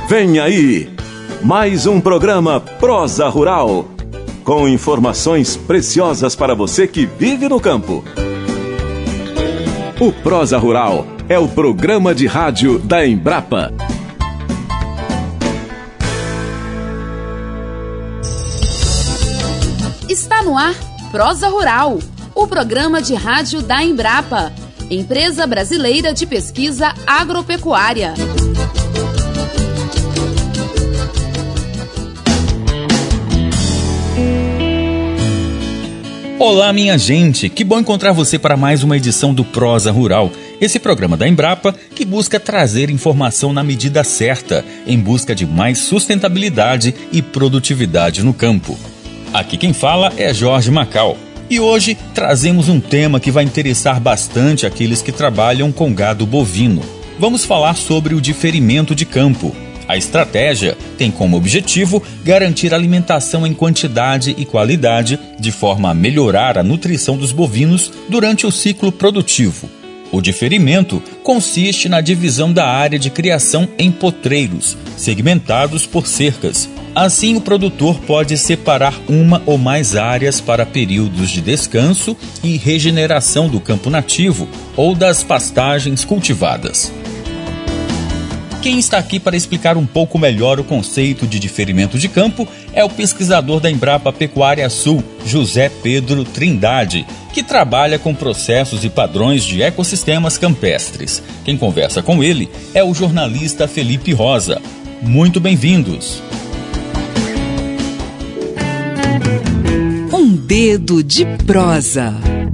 Vem aí, mais um programa Prosa Rural, com informações preciosas para você que vive no campo. O Prosa Rural é o programa de rádio da Embrapa. Está no ar Prosa Rural, o programa de rádio da Embrapa, Empresa Brasileira de Pesquisa Agropecuária. Olá, minha gente! Que bom encontrar você para mais uma edição do Prosa Rural, esse programa da Embrapa que busca trazer informação na medida certa, em busca de mais sustentabilidade e produtividade no campo. Aqui quem fala é Jorge Macal. E hoje trazemos um tema que vai interessar bastante aqueles que trabalham com gado bovino. Vamos falar sobre o diferimento de campo. A estratégia tem como objetivo garantir alimentação em quantidade e qualidade, de forma a melhorar a nutrição dos bovinos durante o ciclo produtivo. O diferimento consiste na divisão da área de criação em potreiros, segmentados por cercas. Assim, o produtor pode separar uma ou mais áreas para períodos de descanso e regeneração do campo nativo ou das pastagens cultivadas. Quem está aqui para explicar um pouco melhor o conceito de diferimento de campo é o pesquisador da Embrapa Pecuária Sul, José Pedro Trindade, que trabalha com processos e padrões de ecossistemas campestres. Quem conversa com ele é o jornalista Felipe Rosa. Muito bem-vindos! Um dedo de prosa.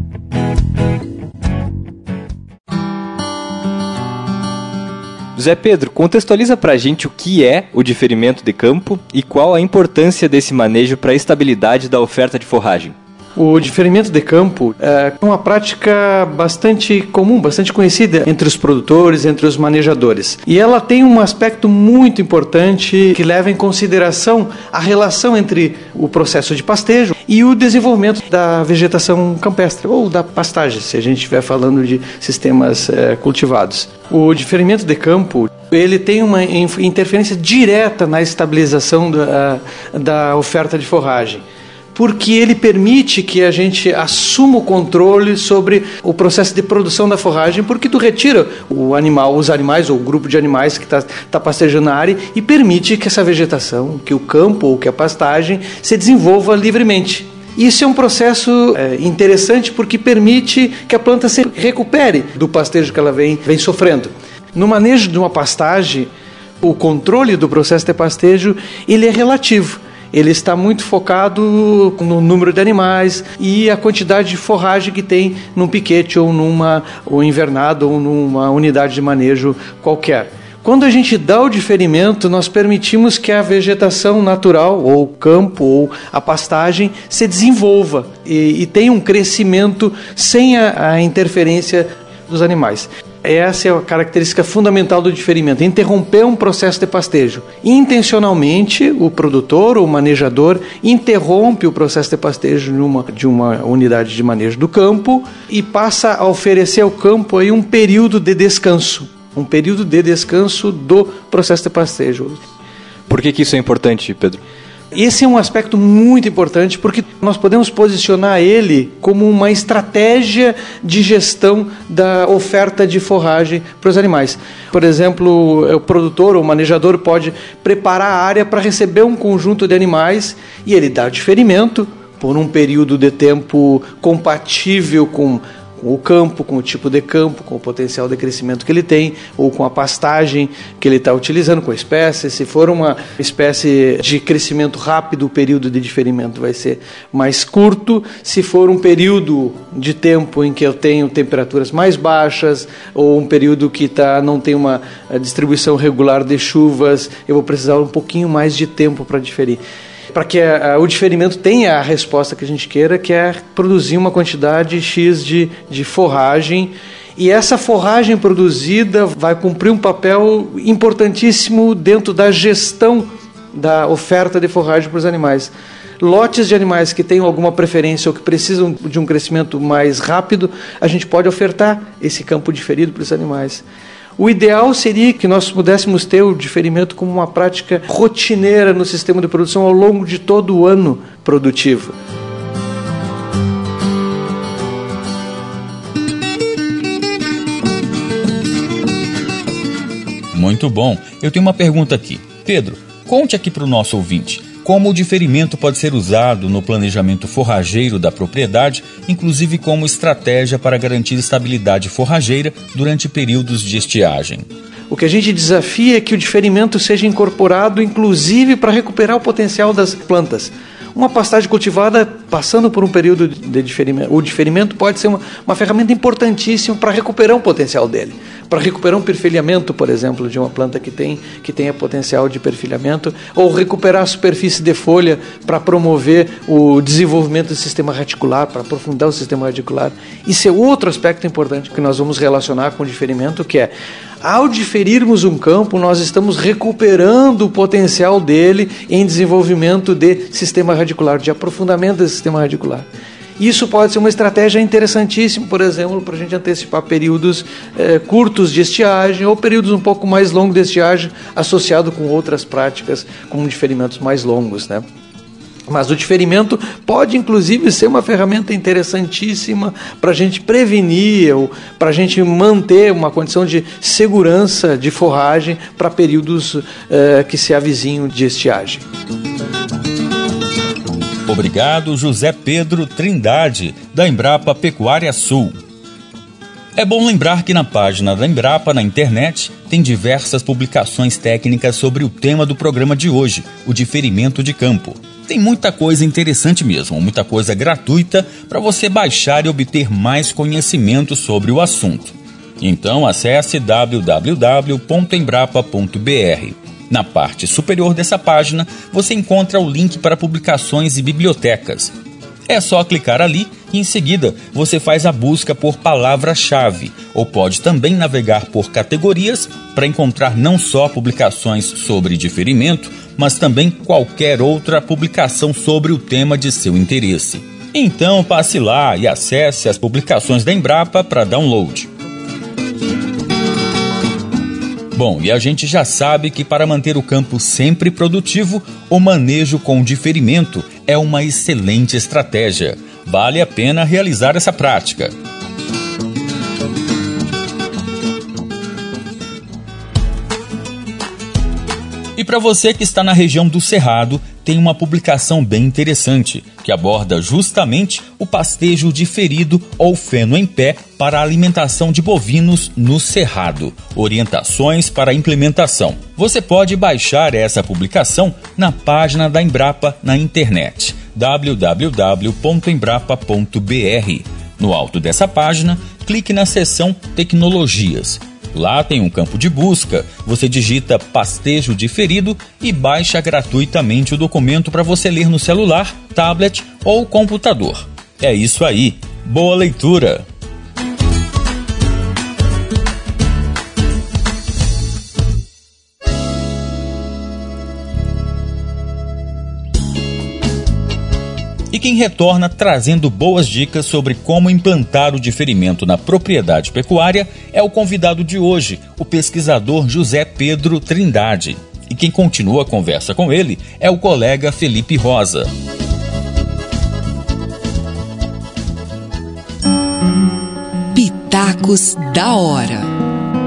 José Pedro, contextualiza pra gente o que é o diferimento de campo e qual a importância desse manejo para a estabilidade da oferta de forragem. O diferimento de campo é uma prática bastante comum, bastante conhecida entre os produtores, entre os manejadores. E ela tem um aspecto muito importante que leva em consideração a relação entre o processo de pastejo e o desenvolvimento da vegetação campestre, ou da pastagem, se a gente estiver falando de sistemas cultivados. O diferimento de campo, ele tem uma interferência direta na estabilização da oferta de forragem, porque ele permite que a gente assuma o controle sobre o processo de produção da forragem, porque tu retira os animais ou o grupo de animais que está pastejando na área e permite que essa vegetação, que o campo ou que a pastagem se desenvolva livremente. Isso é um processo interessante porque permite que a planta se recupere do pastejo que ela vem sofrendo. No manejo de uma pastagem, o controle do processo de pastejo ele é relativo. Ele está muito focado no número de animais e a quantidade de forragem que tem num piquete ou invernado ou numa unidade de manejo qualquer. Quando a gente dá o diferimento, nós permitimos que a vegetação natural, ou o campo, ou a pastagem, se desenvolva e tenha um crescimento sem a interferência dos animais. Essa é a característica fundamental do diferimento, interromper um processo de pastejo. Intencionalmente, o produtor ou o manejador interrompe o processo de pastejo de uma unidade de manejo do campo e passa a oferecer ao campo aí um período de descanso do processo de pastejo. Por que isso é importante, Pedro? Esse é um aspecto muito importante porque nós podemos posicionar ele como uma estratégia de gestão da oferta de forragem para os animais. Por exemplo, o produtor ou o manejador pode preparar a área para receber um conjunto de animais e ele dá diferimento por um período de tempo compatível com o campo, com o tipo de campo, com o potencial de crescimento que ele tem, ou com a pastagem que ele está utilizando, com a espécie. Se for uma espécie de crescimento rápido, o período de diferimento vai ser mais curto. Se for um período de tempo em que eu tenho temperaturas mais baixas, ou um período que não tem uma distribuição regular de chuvas, eu vou precisar um pouquinho mais de tempo para diferir. Para que o diferimento tenha a resposta que a gente queira, que é produzir uma quantidade X de forragem. E essa forragem produzida vai cumprir um papel importantíssimo dentro da gestão da oferta de forragem para os animais. Lotes de animais que tenham alguma preferência ou que precisam de um crescimento mais rápido, a gente pode ofertar esse campo diferido para os animais. O ideal seria que nós pudéssemos ter o diferimento como uma prática rotineira no sistema de produção ao longo de todo o ano produtivo. Muito bom. Eu tenho uma pergunta aqui. Pedro, conte aqui para o nosso ouvinte como o diferimento pode ser usado no planejamento forrageiro da propriedade, inclusive como estratégia para garantir estabilidade forrageira durante períodos de estiagem. O que a gente desafia é que o diferimento seja incorporado, inclusive, para recuperar o potencial das plantas. Uma pastagem cultivada passando por um período de diferimento, o diferimento pode ser uma ferramenta importantíssima para recuperar o potencial dele. Para recuperar um perfilhamento, por exemplo, de uma planta que tenha potencial de perfilhamento, ou recuperar a superfície de folha para promover o desenvolvimento do sistema radicular, para aprofundar o sistema radicular. Isso é outro aspecto importante que nós vamos relacionar com o diferimento, que é, ao diferirmos um campo, nós estamos recuperando o potencial dele em desenvolvimento de sistema radicular, de aprofundamento do sistema radicular. Isso pode ser uma estratégia interessantíssima, por exemplo, para a gente antecipar períodos curtos de estiagem ou períodos um pouco mais longos de estiagem, associado com outras práticas, como diferimentos mais longos, né? Mas o diferimento pode, inclusive, ser uma ferramenta interessantíssima para a gente prevenir ou para a gente manter uma condição de segurança de forragem para períodos que se avizinham de estiagem. Obrigado, José Pedro Trindade, da Embrapa Pecuária Sul. É bom lembrar que na página da Embrapa, na internet, tem diversas publicações técnicas sobre o tema do programa de hoje, o diferimento de campo. Tem muita coisa interessante mesmo, muita coisa gratuita para você baixar e obter mais conhecimento sobre o assunto. Então acesse www.embrapa.br. Na parte superior dessa página, você encontra o link para publicações e bibliotecas. É só clicar ali e em seguida você faz a busca por palavra-chave, ou pode também navegar por categorias para encontrar não só publicações sobre diferimento, mas também qualquer outra publicação sobre o tema de seu interesse. Então passe lá e acesse as publicações da Embrapa para download. Bom, e a gente já sabe que para manter o campo sempre produtivo, o manejo com diferimento é uma excelente estratégia. Vale a pena realizar essa prática. E para você que está na região do Cerrado, tem uma publicação bem interessante, que aborda justamente o pastejo diferido ou feno em pé para a alimentação de bovinos no Cerrado. Orientações para a implementação. Você pode baixar essa publicação na página da Embrapa na internet, www.embrapa.br. No alto dessa página, clique na seção Tecnologias. Lá tem um campo de busca, você digita pastejo diferido e baixa gratuitamente o documento para você ler no celular, tablet ou computador. É isso aí, boa leitura! E quem retorna trazendo boas dicas sobre como implantar o diferimento na propriedade pecuária é o convidado de hoje, o pesquisador José Pedro Trindade. E quem continua a conversa com ele é o colega Felipe Rosa. Pitacos da Hora.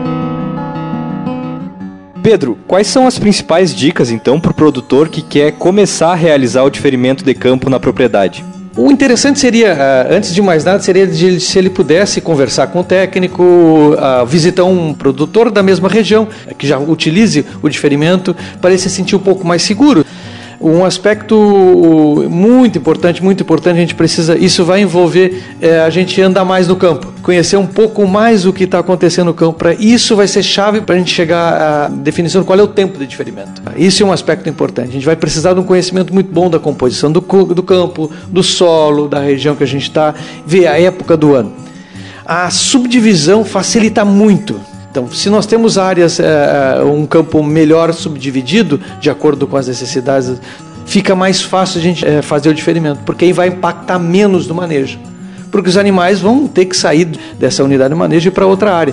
Pedro, quais são as principais dicas, então, para o produtor que quer começar a realizar o diferimento de campo na propriedade? O interessante seria, antes de mais nada, seria se ele pudesse conversar com o técnico, visitar um produtor da mesma região, que já utilize o diferimento, para ele se sentir um pouco mais seguro. Um aspecto muito importante, a gente precisa, isso vai envolver a gente andar mais no campo, conhecer um pouco mais o que está acontecendo no campo. Isso vai ser chave para a gente chegar à definição de qual é o tempo de diferimento. Isso é um aspecto importante. A gente vai precisar de um conhecimento muito bom da composição do campo, do solo, da região que a gente está, ver a época do ano. A subdivisão facilita muito. Então, se nós temos áreas, um campo melhor subdividido, de acordo com as necessidades, fica mais fácil a gente fazer o diferimento, porque aí vai impactar menos no manejo. Porque os animais vão ter que sair dessa unidade de manejo e ir para outra área.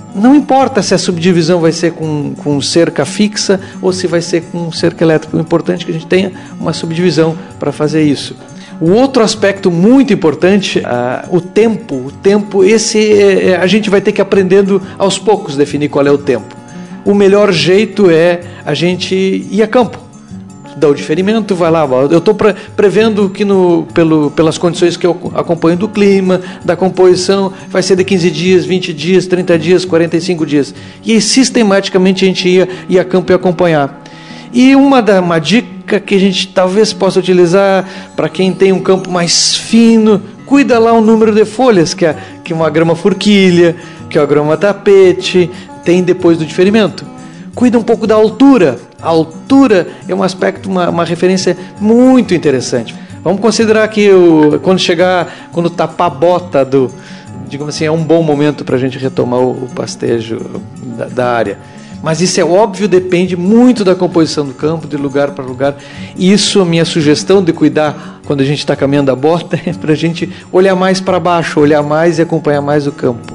não importa se a subdivisão vai ser com cerca fixa ou se vai ser com cerca elétrica. O importante é que a gente tenha uma subdivisão para fazer isso. O outro aspecto muito importante, o tempo. O tempo, a gente vai ter que aprendendo aos poucos definir qual é o tempo. O melhor jeito é a gente ir a campo. Dá o diferimento, vai lá. Eu estou prevendo que pelas condições que eu acompanho do clima, da composição, vai ser de 15 dias, 20 dias, 30 dias, 45 dias. E aí, sistematicamente, a gente ia a campo e acompanhar. E uma dica que a gente talvez possa utilizar para quem tem um campo mais fino, cuida lá o número de folhas, que uma grama forquilha, que é a grama tapete, tem depois do diferimento. Cuida um pouco da altura. A altura é um aspecto, uma referência muito interessante. Vamos considerar que quando tapar a bota digamos assim, é um bom momento para a gente retomar o pastejo da área. Mas isso é óbvio, depende muito da composição do campo, de lugar para lugar. Isso, a minha sugestão de cuidar quando a gente está caminhando a bota é para a gente olhar mais para baixo, olhar mais e acompanhar mais o campo.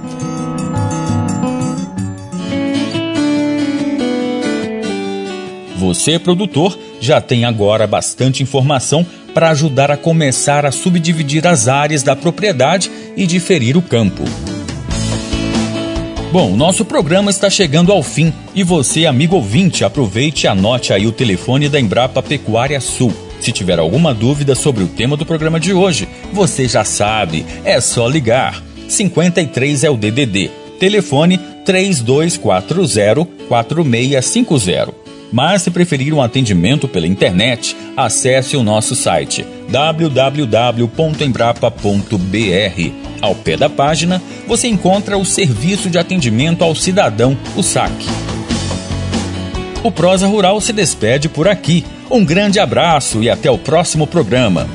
Você, produtor, já tem agora bastante informação para ajudar a começar a subdividir as áreas da propriedade e diferir o campo. Bom, o nosso programa está chegando ao fim e você, amigo ouvinte, aproveite e anote aí o telefone da Embrapa Pecuária Sul. Se tiver alguma dúvida sobre o tema do programa de hoje, você já sabe, é só ligar. 53 é o DDD, telefone 3240-4650. Mas se preferir um atendimento pela internet, acesse o nosso site www.embrapa.br. Ao pé da página, você encontra o Serviço de Atendimento ao Cidadão, o SAC. O Prosa Rural se despede por aqui. Um grande abraço e até o próximo programa.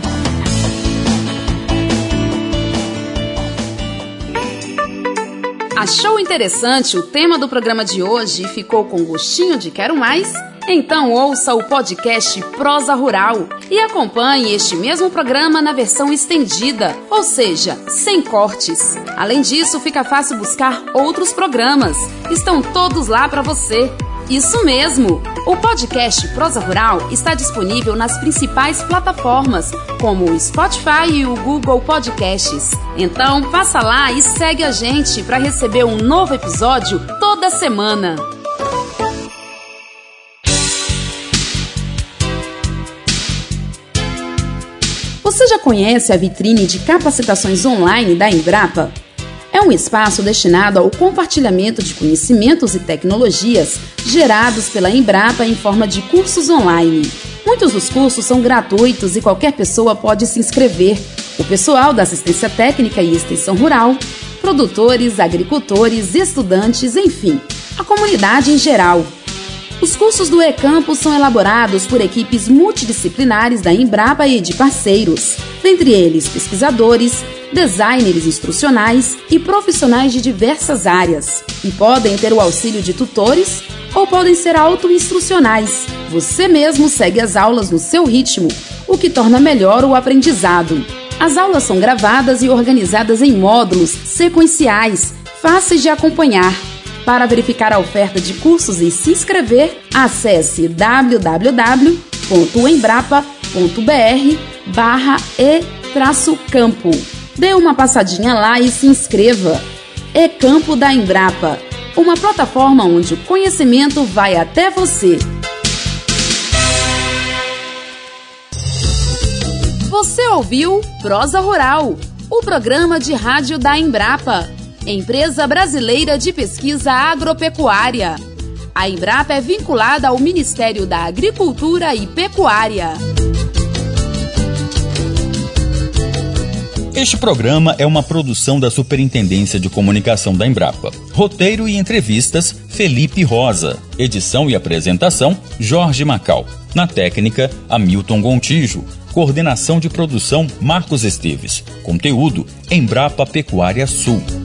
Achou interessante o tema do programa de hoje e ficou com gostinho de quero mais? Então ouça o podcast Prosa Rural e acompanhe este mesmo programa na versão estendida, ou seja, sem cortes. Além disso, fica fácil buscar outros programas. Estão todos lá para você. Isso mesmo! O podcast Prosa Rural está disponível nas principais plataformas, como o Spotify e o Google Podcasts. Então, passa lá e segue a gente para receber um novo episódio toda semana. Você já conhece a vitrine de capacitações online da Embrapa? É um espaço destinado ao compartilhamento de conhecimentos e tecnologias gerados pela Embrapa em forma de cursos online. Muitos dos cursos são gratuitos e qualquer pessoa pode se inscrever. O pessoal da assistência técnica e extensão rural, produtores, agricultores, estudantes, enfim, a comunidade em geral. Os cursos do E-Campus são elaborados por equipes multidisciplinares da Embrapa e de parceiros, dentre eles pesquisadores, designers instrucionais e profissionais de diversas áreas. E podem ter o auxílio de tutores ou podem ser autoinstrucionais. Você mesmo segue as aulas no seu ritmo, o que torna melhor o aprendizado. As aulas são gravadas e organizadas em módulos sequenciais, fáceis de acompanhar. Para verificar a oferta de cursos e se inscrever, acesse www.embrapa.br/e-campo. Dê uma passadinha lá e se inscreva. E-Campo da Embrapa, uma plataforma onde o conhecimento vai até você. Você ouviu Prosa Rural, o programa de rádio da Embrapa, Empresa Brasileira de Pesquisa Agropecuária. A Embrapa é vinculada ao Ministério da Agricultura e Pecuária. Este programa é uma produção da Superintendência de Comunicação da Embrapa. Roteiro e entrevistas, Felipe Rosa. Edição e apresentação, Jorge Macal. Na técnica, Hamilton Gontijo. Coordenação de produção, Marcos Esteves. Conteúdo, Embrapa Pecuária Sul.